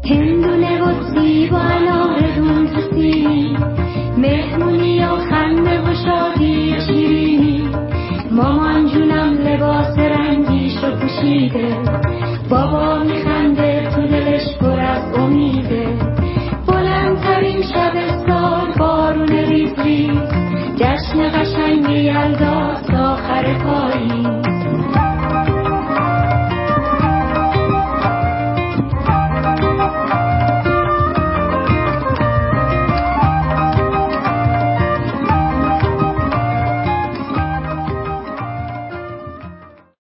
هندونه و سیب و انار دون تو سینی، مهمونی و خنده و شادی و شیرینی. مامان جونم لباس رنگیشو پوشیده، بابا میخنده تو دلش پر از امیده. بلندترین شب سال بارون ریز ریز، جشن قشنگ یلدا تا آخر پاییز.